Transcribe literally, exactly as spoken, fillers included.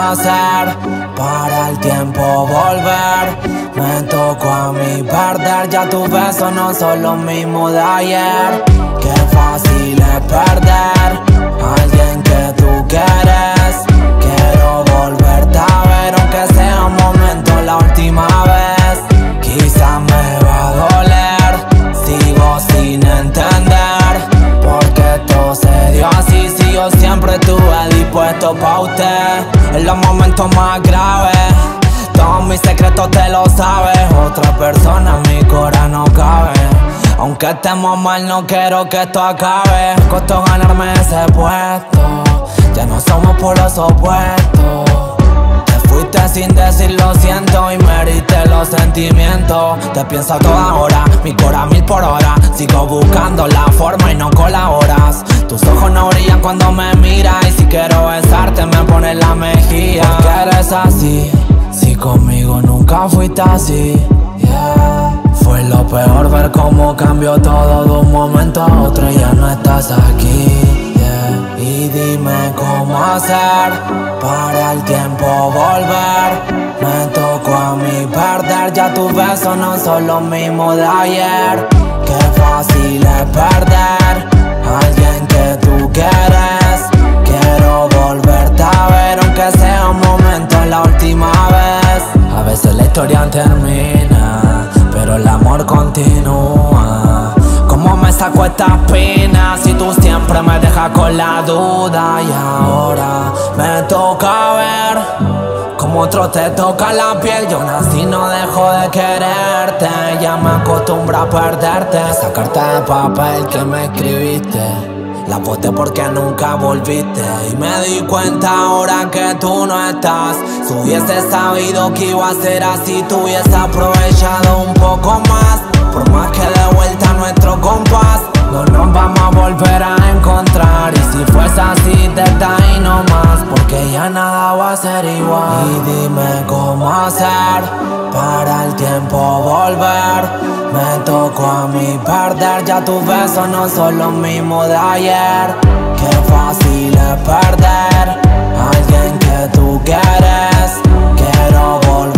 hacer para el tiempo volver. Me tocó a mí perder, ya tus besos no son los mismos de ayer. Qué fácil es perder a alguien que tú quieres. Quiero volverte a ver, aunque sea un momento la última vez. Quizás me va a doler, sigo sin entender por qué todo se dio así. Si yo siempre estuve dispuesto pa' usted en los momentos más graves. Todos mis secretos te lo sabes. Otra persona en mi cora no cabe. Aunque estemos mal no quiero que esto acabe. Costó ganarme ese puesto, ya no somos por los opuestos. Te fuiste sin decir lo siento y me heriste los sentimientos. Te pienso a toda hora, mi cora mil por hora. Sigo buscando la forma y no colaboras. Tus ojos no brillan cuando me miras, y si quiero besarte me pones la mejilla. Porque eres así, si conmigo nunca fuiste así, yeah. Fue lo peor ver cómo cambió todo de un momento a otro y ya no estás aquí, yeah. Y dime cómo hacer para el tiempo volver. Me tocó a mí perder, ya tus besos no son los mismos de ayer. Qué fácil es perder a alguien que tú quieres. Quiero volverte a ver, aunque sea un momento la última vez. A veces la historia termina, pero el amor continúa. ¿Cómo me saco esta espina si tú siempre me dejas con la duda? Y ahora me toca ver como otro te toca la piel. Yo nací, no dejo de quererte. Ya me acostumbro a perderte. Esa carta de papel que me escribiste la boté porque nunca volviste. Y me di cuenta ahora que tú no estás. Si hubiese sabido que iba a ser así, tú hubiese aprovechado un poco más. Por más que de vuelta nuestro compás, no nos vamos a volver a encontrar. Y si fuese así desde ahí no más, porque ya nada va a ser igual. Y dime cómo hacer para el tiempo volver. Me tocó a mí perder, ya tus besos no son los mismos de ayer. Qué fácil es perder a alguien que tú quieres. Quiero volver